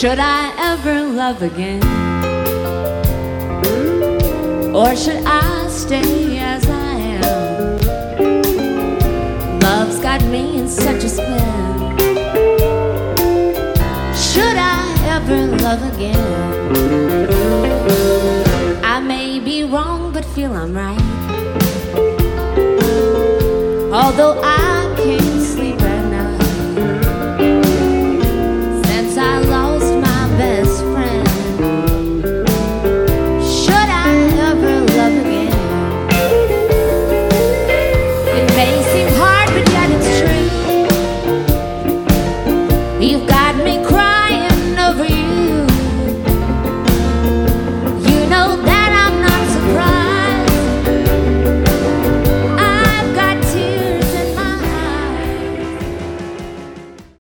Should I ever love again? Or should I stay as I am? Love's got me in such a spin. Should I ever love again? I may be wrong, but feel I'm right. Although I